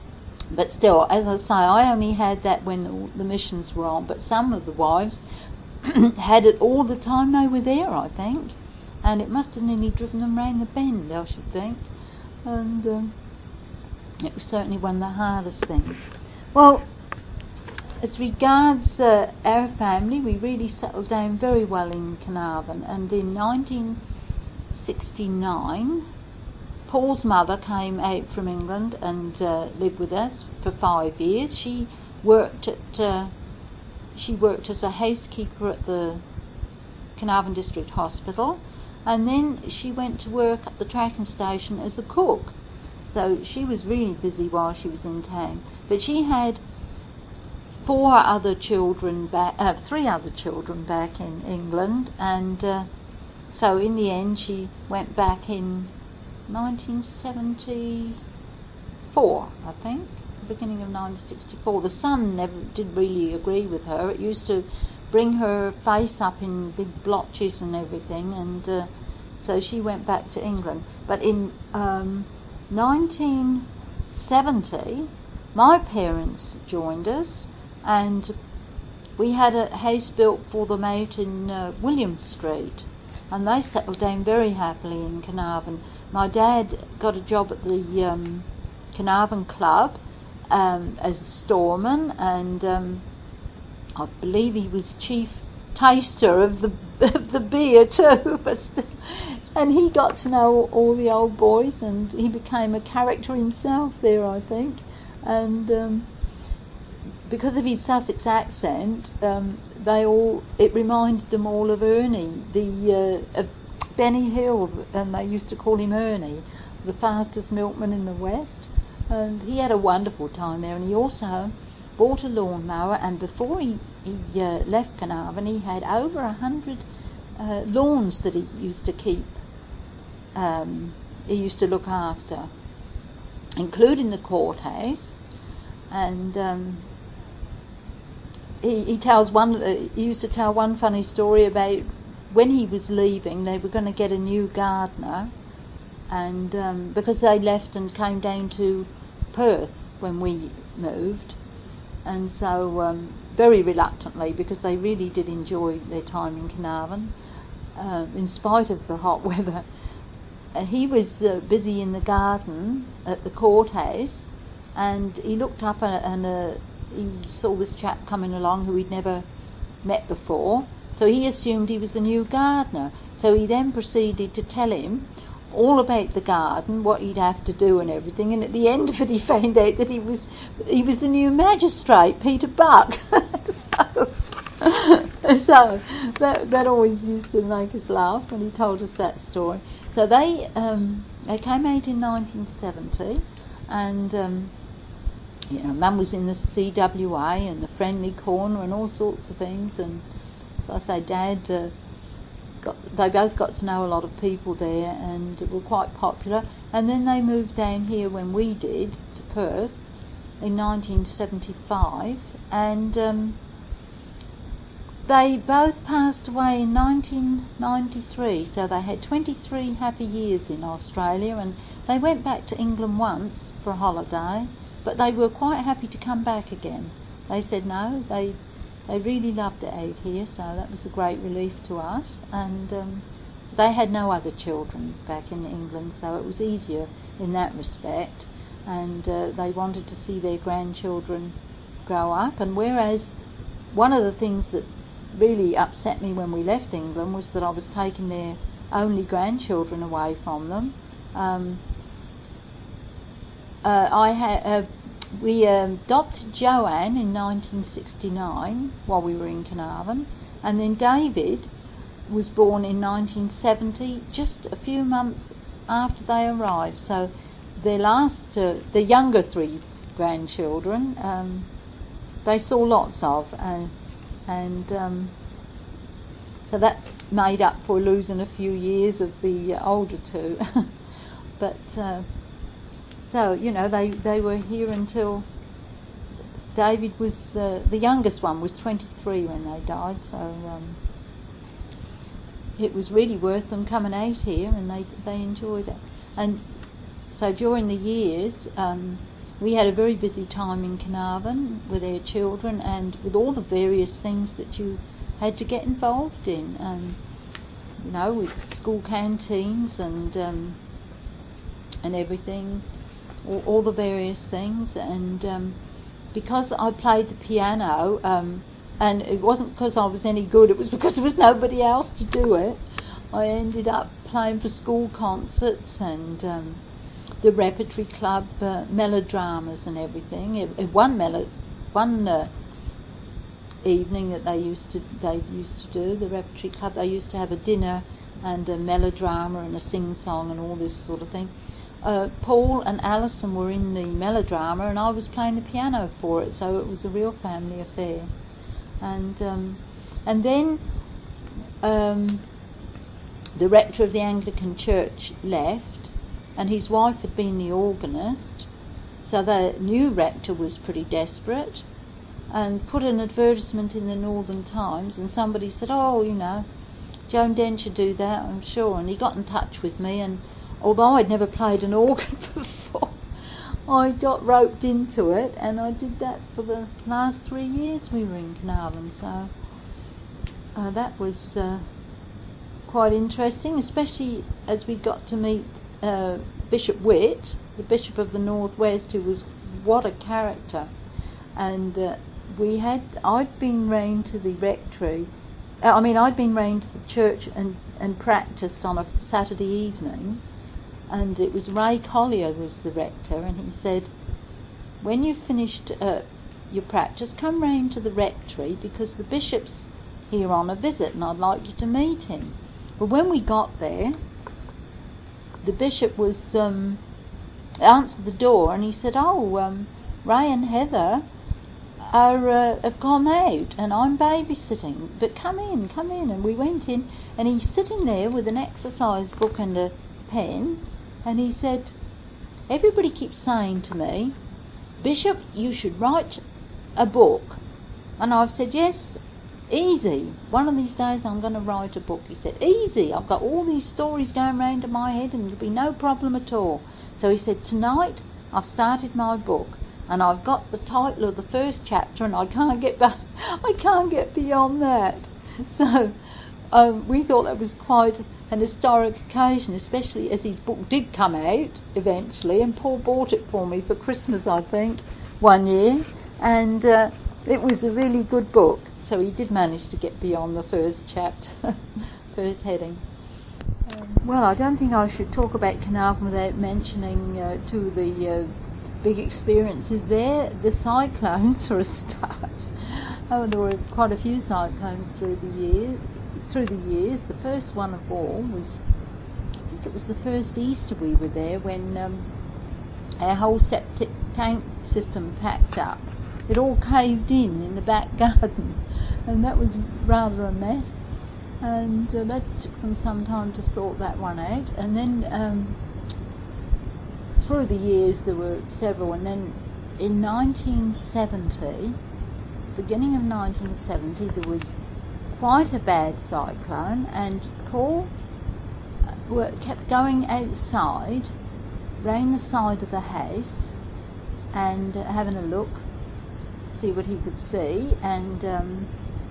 But still, as I say, I only had that when the missions were on, but some of the wives had it all the time they were there, I think, and it must have nearly driven them round the bend, I should think, and um, it was certainly one of the hardest things. Well, as regards uh, our family, we really settled down very well in Carnarvon, and in nineteen sixty-nine Paul's mother came out from England and uh, lived with us for five years. She worked at uh, she worked as a housekeeper at the Carnarvon District Hospital, and then she went to work at the tracking station as a cook. So she was really busy while she was in town. But she had four other children back, uh, three other children back in England, and uh, so in the end she went back in nineteen seventy-four, I think, beginning of nineteen sixty-four. The sun never did really agree with her. It used to bring her face up in big blotches and everything, and uh, so she went back to England. But in um, nineteen seventy, my parents joined us, and we had a house built for them out in uh, William Street, and they settled down very happily in Carnarvon. My dad got a job at the um, Carnarvon Club um, as a storeman, and um, I believe he was chief taster of the of the beer too. But still, and he got to know all, all the old boys, and he became a character himself there, I think. And um, because of his Sussex accent, um, they all it reminded them all of Ernie, the uh, of Benny Hill, and they used to call him Ernie, the fastest milkman in the West. And he had a wonderful time there, and he also bought a lawnmower, and before he, he uh, left Carnarvon, he had over a hundred uh, lawns that he used to keep, um, he used to look after, including the courthouse. And um, he, he tells one, uh, he used to tell one funny story about when he was leaving. They were going to get a new gardener, and um, because they left and came down to Perth when we moved, and so um, very reluctantly, because they really did enjoy their time in Carnarvon, uh, in spite of the hot weather. And he was uh, busy in the garden at the courthouse, and he looked up and, and uh, he saw this chap coming along who he'd never met before, so he assumed he was the new gardener. So he then proceeded to tell him all about the garden, what he'd have to do and everything, and at the end of it he found out that he was he was the new magistrate, Peter Buck. so so that, that always used to make us laugh when he told us that story. So they um, they came out in nineteen seventy, and um, you know, Mum was in the C W A and the Friendly Corner and all sorts of things, and as I say, Dad, uh, got, they both got to know a lot of people there and were quite popular. And then they moved down here when we did, to Perth, in nineteen seventy-five, and um, they both passed away in nineteen ninety-three, so they had twenty-three happy years in Australia, and they went back to England once for a holiday, but they were quite happy to come back again. They said no, they they really loved it out here, so that was a great relief to us. And um, they had no other children back in England, so it was easier in that respect, and uh, they wanted to see their grandchildren grow up. And whereas one of the things that really upset me when we left England was that I was taking their only grandchildren away from them. Um, uh, I had uh, we um, adopted Joanne in nineteen sixty-nine while we were in Carnarvon, and then David was born in nineteen seventy, just a few months after they arrived. So their last, uh, the younger three grandchildren, um, they saw lots of, and and um, so that made up for losing a few years of the uh, older two. But uh, so you know, they they were here until David was uh, the youngest one was twenty-three when they died. So um, it was really worth them coming out here, and they they enjoyed it. And so during the years, um, we had a very busy time in Carnarvon with our children and with all the various things that you had to get involved in, um, you know, with school canteens and um, and everything, all, all the various things. And um, because I played the piano, um, and it wasn't because I was any good, it was because there was nobody else to do it, I ended up playing for school concerts and um, the repertory club, uh, melodramas and everything. It, it one melo- one uh, evening that they used to they used to do, the repertory club, they used to have a dinner and a melodrama and a sing-song and all this sort of thing. Uh, Paul and Alison were in the melodrama and I was playing the piano for it, so it was a real family affair. And um, and then um, the rector of the Anglican Church left, and his wife had been the organist, so the new rector was pretty desperate and put an advertisement in the Northern Times, and somebody said, oh, you know, Joan Dent should do that, I'm sure. And he got in touch with me, and although I'd never played an organ before, I got roped into it, and I did that for the last three years we were in Carnarvon. So uh, that was uh, quite interesting, especially as we got to meet uh, Bishop Witt, the Bishop of the Northwest, who was what a character. And uh, we had, I'd been rained to the rectory, uh, I mean I'd been rained to the church and, and practised on a Saturday evening, and it was Ray Collier was the rector, and he said, when you've finished uh, your practice, come round to the rectory because the bishop's here on a visit and I'd like you to meet him. But when we got there, the bishop was um, answered the door, and he said, oh, um, Ray and Heather are uh, have gone out and I'm babysitting, but come in, come in. And we went in, and he's sitting there with an exercise book and a pen, and he said, everybody keeps saying to me, Bishop, you should write a book. And I've said, yes, easy. One of these days I'm going to write a book. He said, easy. I've got all these stories going round in my head and there'll be no problem at all. So he said, tonight I've started my book and I've got the title of the first chapter and I can't get back, I can't get beyond that. So um, we thought that was quite an historic occasion, especially as his book did come out eventually, and Paul bought it for me for Christmas, I think, one year, and uh, it was a really good book. So he did manage to get beyond the first chapter, first heading. Um, well, I don't think I should talk about Carnarvon without mentioning uh, two of the uh, big experiences there. The cyclones, for a start. Oh, there were quite a few cyclones through the year. Through the years, the first one of all was, I think it was the first Easter we were there, when um, our whole septic tank system packed up. It all caved in in the back garden, and that was rather a mess. And uh, that took them some time to sort that one out. And then um, through the years there were several, and then in nineteen seventy, beginning of nineteen seventy, there was quite a bad cyclone, and Paul uh, kept going outside, round the side of the house, and uh, having a look, see what he could see. And um,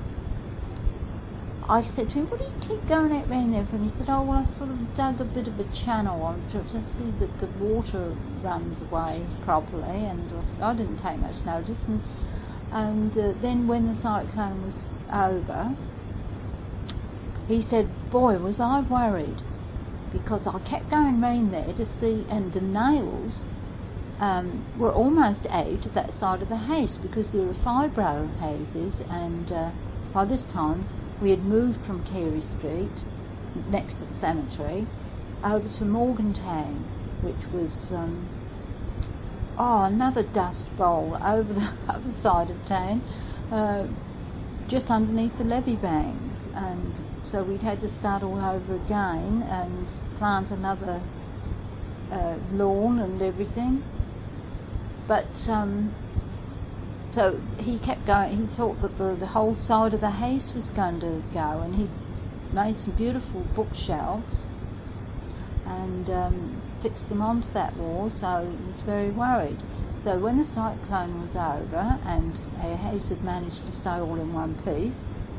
I said to him, what do you keep going out round there for? And he said, oh, well, I sort of dug a bit of a channel to, to see that the water runs away properly, and I didn't take much notice. And, and uh, then when the cyclone was over, he said, boy, was I worried, because I kept going round there to see, and the nails um, were almost out of that side of the house, because there were five row houses, and uh, by this time we had moved from Carey Street, next to the cemetery, over to Morgantown, which was um, oh, another dust bowl over the other side of town, uh, just underneath the levee banks. And so we'd had to start all over again and plant another uh, lawn and everything. But um, so he kept going. He thought that the, the whole side of the house was going to go, and he made some beautiful bookshelves and um, fixed them onto that wall, so he was very worried. So when the cyclone was over and our house had managed to stay all in one piece,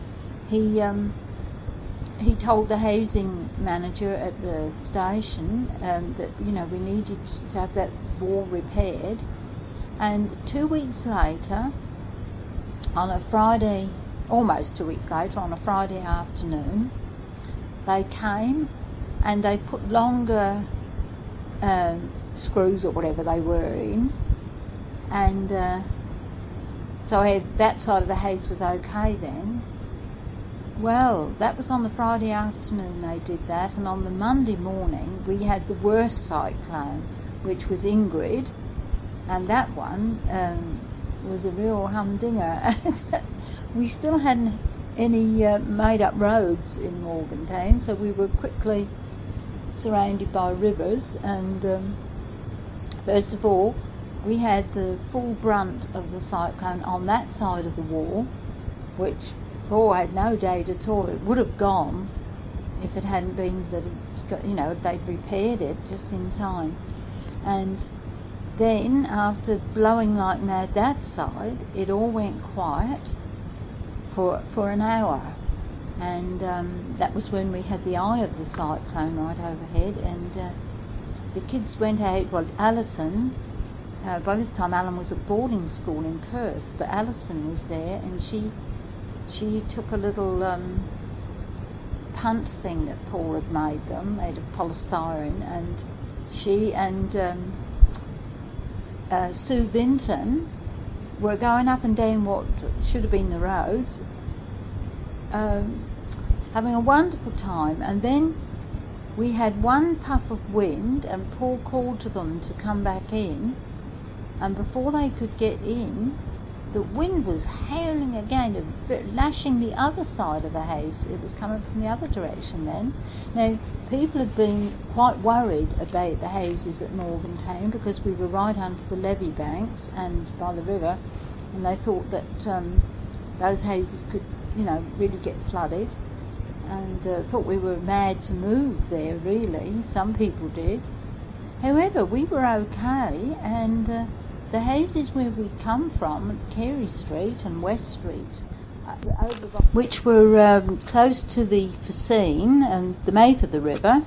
he um, he told the housing manager at the station um, that, you know, we needed to have that wall repaired. And two weeks later, on a Friday, almost two weeks later, on a Friday afternoon, they came and they put longer uh, screws or whatever they were in, and uh, so I, that side of the house was okay then. Well, that was on the Friday afternoon they did that, and on the Monday morning we had the worst cyclone, which was Ingrid, and that one um, was a real humdinger. We still hadn't any uh, made-up roads in Morgantown, so we were quickly surrounded by rivers, and um, first of all we had the full brunt of the cyclone on that side of the wall, which, oh, I had no doubt at all it would have gone if it hadn't been that it got, you know, they'd repaired it just in time. And then, after blowing like mad that side, it all went quiet for for an hour, and um, that was when we had the eye of the cyclone right overhead, and uh, the kids went out. Well, Alison, uh, by this time Alan was at boarding school in Perth, but Alison was there, and she she took a little um, punt thing that Paul had made them, made of polystyrene, and she and um, uh, Sue Vinton were going up and down what should have been the roads, um, having a wonderful time. And then we had one puff of wind, and Paul called to them to come back in, and before they could get in, the wind was howling again, lashing the other side of the house. It was coming from the other direction then. Now, people had been quite worried about the houses at Morgantown because we were right under the levee banks and by the river, and they thought that um, those houses could, you know, really get flooded, and uh, thought we were mad to move there, really. Some people did. However, we were okay, and uh, the houses where we come from, Carey Street and West Street, uh, over by, which were um, close to the Facine and the mouth of the river,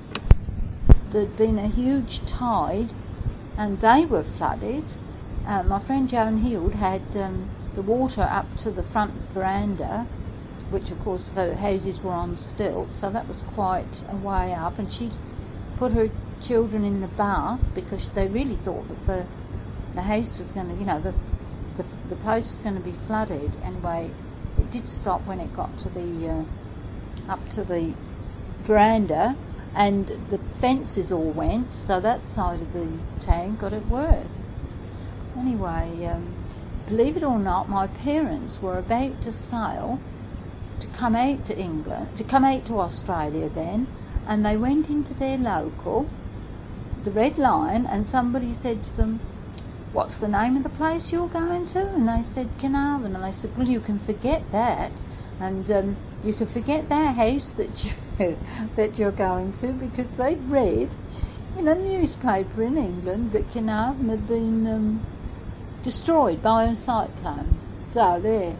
there'd been a huge tide and they were flooded. Uh, my friend Joan Hield had um, the water up to the front veranda, which of course the houses were on stilts, so that was quite a way up, and she put her children in the bath because they really thought that the the house was going to, you know, the, the the place was going to be flooded. Anyway, it did stop when it got to the uh, up to the veranda, and the fences all went, so that side of the town got it worse. Anyway, um, believe it or not, my parents were about to sail to come out to England, to come out to Australia then, and they went into their local, the Red Lion, and somebody said to them, "What's the name of the place you're going to?" And they said, Carnarvon. And they said, "Well, you can forget that, and um, you can forget that house that you that you're going to," because they'd read in a newspaper in England that Carnarvon had been um, destroyed by a cyclone. So there,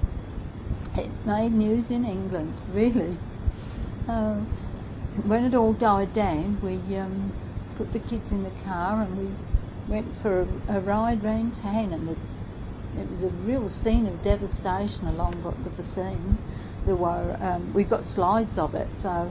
it made news in England, really. Uh, when it all died down, we um, put the kids in the car and we went for a, a ride round town, and the, it was a real scene of devastation along the Facine. There were um, we've got slides of it, so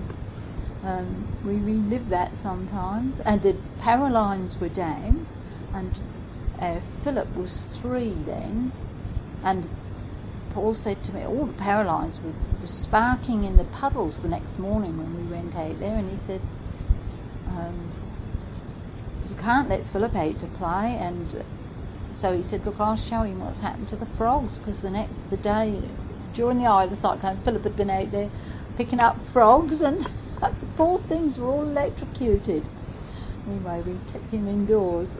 um, we relive that sometimes. And the power lines were down, and uh, Philip was three then, and Paul said to me, all the power lines were, were sparking in the puddles the next morning when we went out there, and he said, um, "You can't let Philip out to play." And so he said, "Look, I'll show him what's happened to the frogs," because the next the day during the eye of the cyclone, Philip had been out there picking up frogs, and the poor things were all electrocuted. Anyway, we kept him indoors.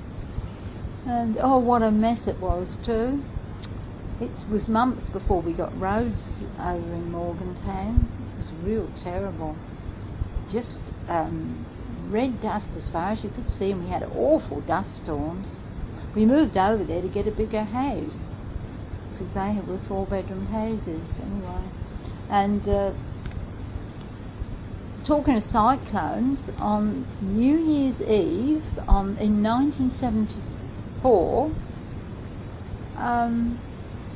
And oh, what a mess it was too. It was months before we got roads over in Morgantown. It was real terrible. Just um, red dust as far as you could see, and we had awful dust storms. We moved over there to get a bigger house because they were four bedroom houses anyway. And uh, talking of cyclones, on New Year's Eve on, in nineteen seventy-four, um,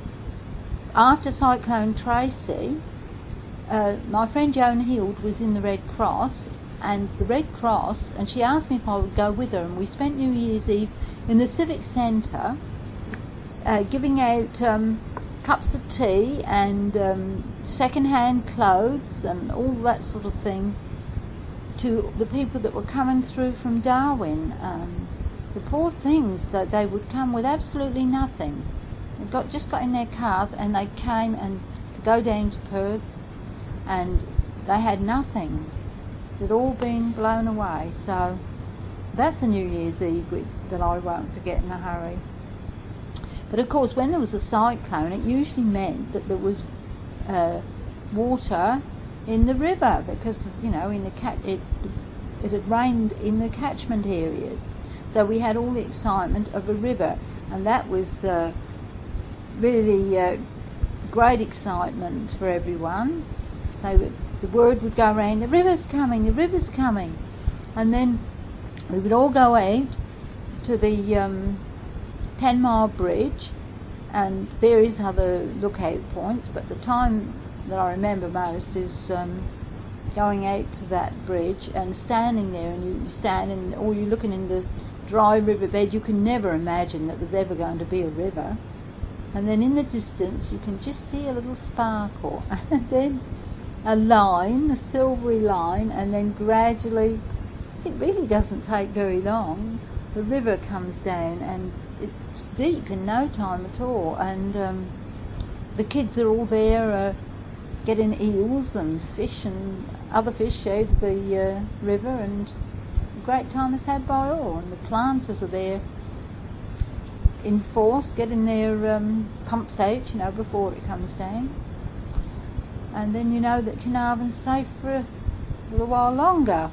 after Cyclone Tracy, uh, my friend Joan Hild was in the Red Cross, and the Red Cross, and she asked me if I would go with her, and we spent New Year's Eve in the Civic Centre uh, giving out um, cups of tea and um, second-hand clothes and all that sort of thing to the people that were coming through from Darwin. Um, the poor things, that they would come with absolutely nothing. They got just got in their cars and they came and to go down to Perth, and they had nothing. It had all been blown away. So that's a New Year's Eve that I won't forget in a hurry. But of course, when there was a cyclone, it usually meant that there was uh, water in the river, because, you know, in the cat it it had rained in the catchment areas. So we had all the excitement of a river, and that was uh, really uh, great excitement for everyone. They would, the word would go around, the river's coming, the river's coming, and then we would all go out to the um, Ten Mile Bridge and various other lookout points, but the time that I remember most is um, going out to that bridge and standing there, and you, you stand in, or you're looking in the dry riverbed. You can never imagine that there's ever going to be a river, and then in the distance you can just see a little sparkle, and then a line, a silvery line, and then gradually, it really doesn't take very long, the river comes down, and it's deep in no time at all, and um, the kids are all there uh, getting eels and fish and other fish out of the uh, river, and a great time is had by all, and the planters are there in force getting their um, pumps out, you know, before it comes down, and then you know that Carnarvon's safe for a little while longer,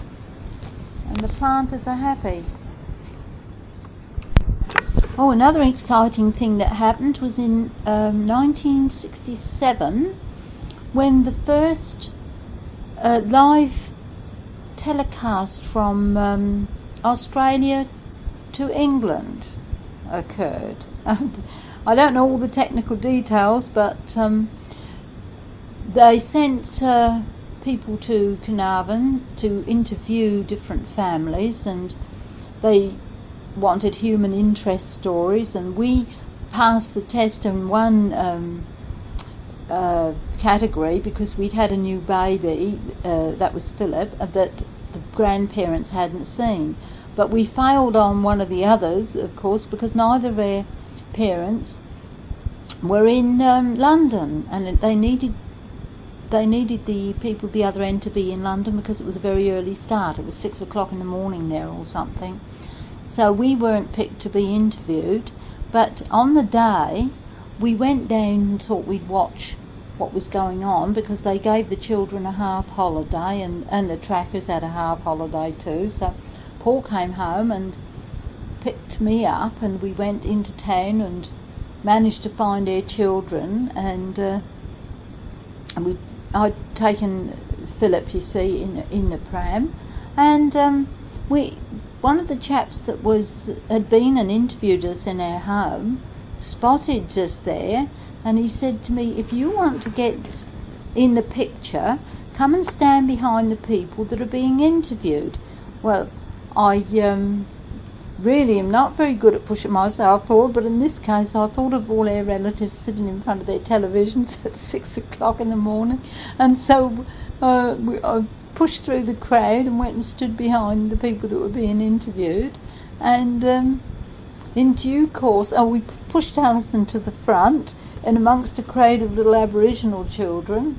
and the planters are happy. Oh, another exciting thing that happened was in um, nineteen sixty-seven, when the first uh, live telecast from um, Australia to England occurred. And I don't know all the technical details, but um, they sent uh, people to Carnarvon to interview different families, and they wanted human interest stories, and we passed the test in one um, uh, category because we'd had a new baby, uh, that was Philip, uh, that the grandparents hadn't seen. But we failed on one of the others, of course, because neither of our parents were in um, London, and they needed they needed the people at the other end to be in London because it was a very early start. It was six o'clock in the morning there or something. So we weren't picked to be interviewed, but on the day we went down and thought we'd watch what was going on, because they gave the children a half holiday, and, and the trackers had a half holiday too. So Paul came home and picked me up, and we went into town and managed to find our children, and uh, and we I'd taken Philip, you see, in in the pram, and um, we. One of the chaps that was had been and interviewed us in our home spotted us there, and he said to me, if you want to get in the picture, come and stand behind the people that are being interviewed. Well, I um, really am not very good at pushing myself forward, but in this case I thought of all our relatives sitting in front of their televisions at six o'clock in the morning, and so uh, we, I pushed through the crowd and went and stood behind the people that were being interviewed, and um, in due course, oh, we pushed Alison to the front and amongst a crowd of little Aboriginal children,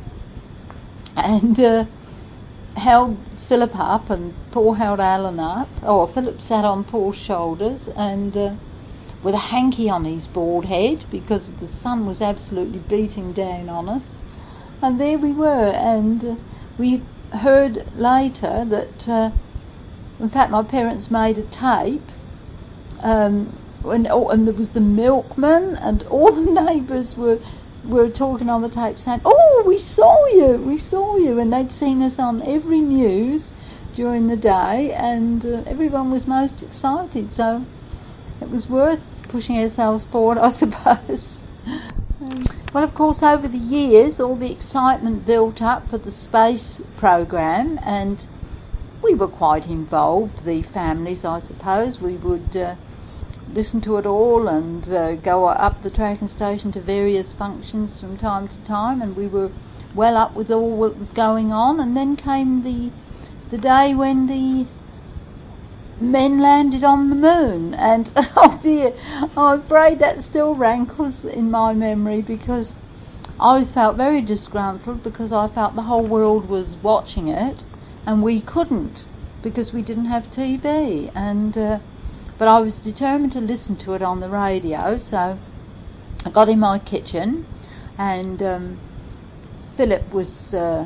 and uh, held Philip up, and Paul held Alan up. Oh, Philip sat on Paul's shoulders, and uh, with a hanky on his bald head because the sun was absolutely beating down on us, and there we were, and uh, we heard later that uh, in fact my parents made a tape, um, and, oh, and there was the milkman, and all the neighbours were were talking on the tape saying, oh, oh, we saw you, we saw you. And they'd seen us on every news during the day, and uh, everyone was most excited. So it was worth pushing ourselves forward, I suppose. um, well, of course, over the years, all the excitement built up for the space program, and we were quite involved, the families, I suppose. We would uh, listen to it all and uh, go up the tracking station to various functions from time to time, and we were well up with all what was going on. And then came the the day when the men landed on the moon, and oh dear, I'm afraid that still rankles in my memory, because I always felt very disgruntled because I felt the whole world was watching it and we couldn't because we didn't have T V. And uh, but I was determined to listen to it on the radio, so I got in my kitchen, and um, Philip was uh,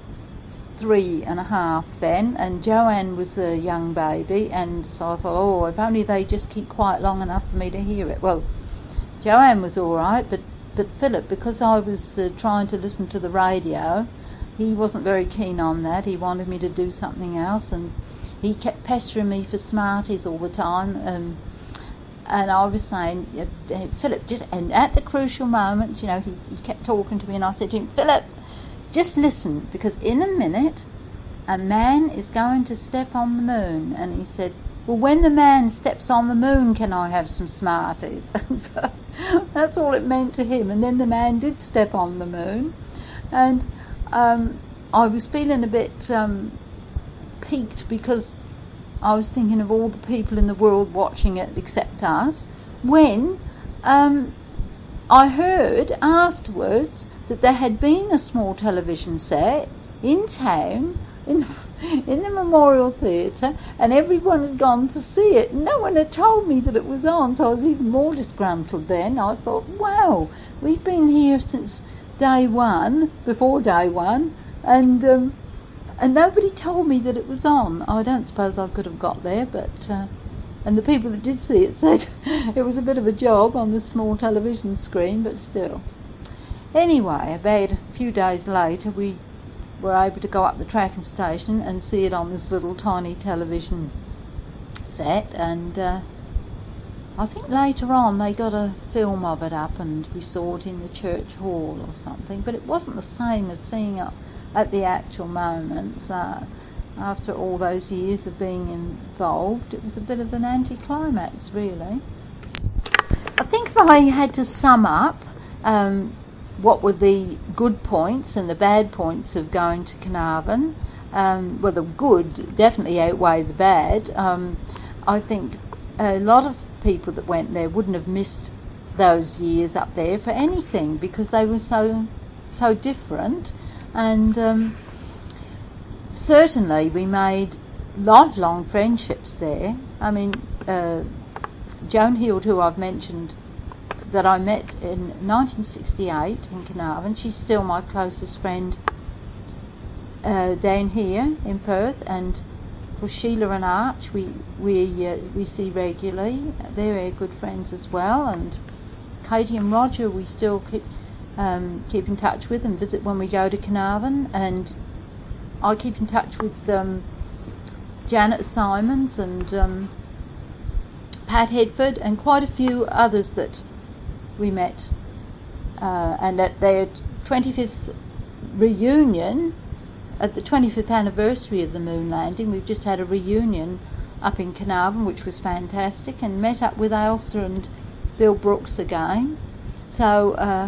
three and a half then, and Joanne was a young baby, and so I thought, oh, if only they just keep quiet long enough for me to hear it. Well, Joanne was all right, but, but Philip, because I was uh, trying to listen to the radio, he wasn't very keen on that. He wanted me to do something else, and he kept pestering me for Smarties all the time. Um, and I was saying, uh, Philip, just, and at the crucial moment, you know, he, he kept talking to me, and I said to him, Philip, just listen, because in a minute a man is going to step on the moon. And he said, well, when the man steps on the moon, can I have some Smarties? And so that's all it meant to him. And then the man did step on the moon, and um, I was feeling a bit um, piqued, because I was thinking of all the people in the world watching it except us, when um, I heard afterwards that there had been a small television set in town, in, in the Memorial Theatre, and everyone had gone to see it. No one had told me that it was on, so I was even more disgruntled then. I thought, wow, we've been here since day one, before day one, and um, and nobody told me that it was on. I don't suppose I could have got there, but uh, and the people that did see it said it was a bit of a job on the small television screen, but still. Anyway, about a few days later, we were able to go up the tracking station and see it on this little tiny television set, and uh, I think later on they got a film of it up and we saw it in the church hall or something, but it wasn't the same as seeing it at the actual moment. So after all those years of being involved, it was a bit of an anticlimax, really. I think if I had to sum up um, what were the good points and the bad points of going to Carnarvon, um, well, the good definitely outweigh the bad. Um, I think a lot of people that went there wouldn't have missed those years up there for anything, because they were so so different. And um, certainly we made lifelong friendships there. I mean, uh, Joan Hield, who I've mentioned, that I met in nineteen sixty-eight in Carnarvon, she's still my closest friend uh, down here in Perth. And for Sheila and Arch, we we uh, we see regularly. They're our good friends as well. And Katie and Roger, we still keep um, keep in touch with and visit when we go to Carnarvon. And I keep in touch with um, Janet Simons and um, Pat Hedford and quite a few others that we met. Uh, and at their twenty-fifth reunion, at the twenty-fifth anniversary of the moon landing, we've just had a reunion up in Carnarvon, which was fantastic, and met up with Ailsa and Bill Brooks again. So uh,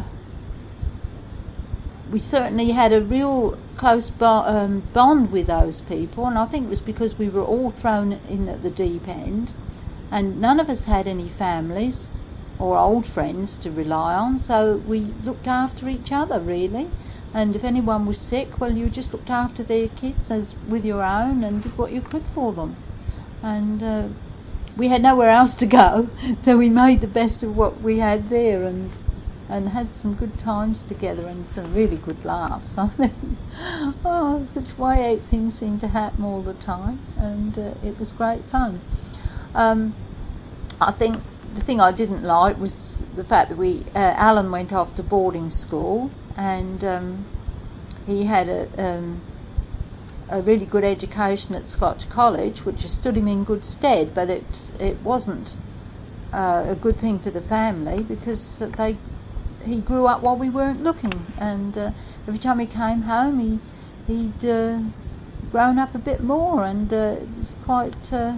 we certainly had a real close bo- um, bond with those people, and I think it was because we were all thrown in at the deep end, and none of us had any families or old friends to rely on, so we looked after each other, really. And if anyone was sick, well, you just looked after their kids as with your own and did what you could for them. And uh, we had nowhere else to go, so we made the best of what we had there, and and had some good times together and some really good laughs. I mean, oh, such way out things seemed to happen all the time, and uh, it was great fun. Um, I think the thing I didn't like was the fact that we uh, Alan went off to boarding school, and um, he had a, um, a really good education at Scotch College, which has stood him in good stead, but it, it wasn't uh, a good thing for the family because they he grew up while we weren't looking, and uh, every time he came home he, he'd uh, grown up a bit more, and uh, it was quite uh,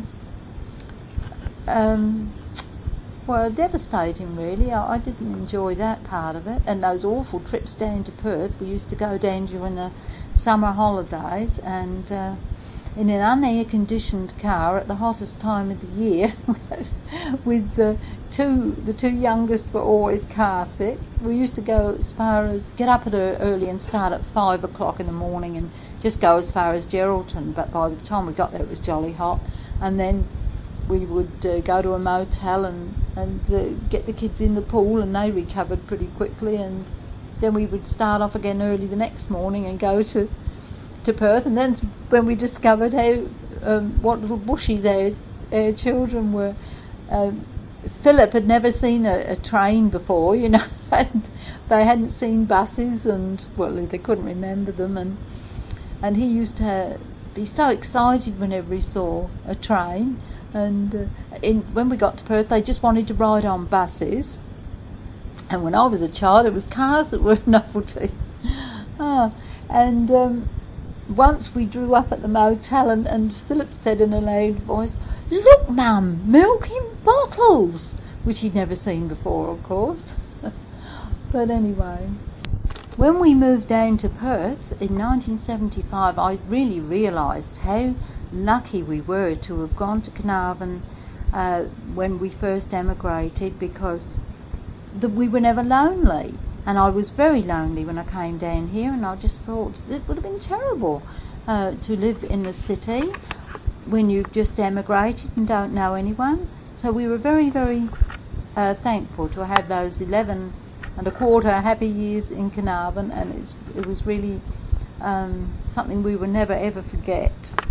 um, well, devastating really. I, I didn't enjoy that part of it, and those awful trips down to Perth. We used to go down during the summer holidays, and uh, in an unair-conditioned car at the hottest time of the year, with the two the two youngest were always car sick. We used to go as far as get up at early and start at five o'clock in the morning and just go as far as Geraldton. But by the time we got there, it was jolly hot, and then we would uh, go to a motel and and uh, get the kids in the pool, and they recovered pretty quickly, and then we would start off again early the next morning and go to to Perth. And then when we discovered how um, what little bushies our, our children were, um, Philip had never seen a, a train before, you know, and they hadn't seen buses, and well, they couldn't remember them, and and he used to be so excited whenever he saw a train. And uh, in, when we got to Perth, they just wanted to ride on buses. And when I was a child, it was cars that were a novelty. ah, and um, once we drew up at the motel, and, and Philip said in a loud voice, "Look, Mum, milk in bottles," which he'd never seen before, of course. But anyway, when we moved down to Perth in nineteen seventy-five, I really realised how lucky we were to have gone to Carnarvon uh, when we first emigrated, because the, we were never lonely, and I was very lonely when I came down here, and I just thought it would have been terrible uh, to live in the city when you've just emigrated and don't know anyone. So we were very, very uh, thankful to have those eleven and a quarter happy years in Carnarvon, and it's, it was really um, something we will never ever forget.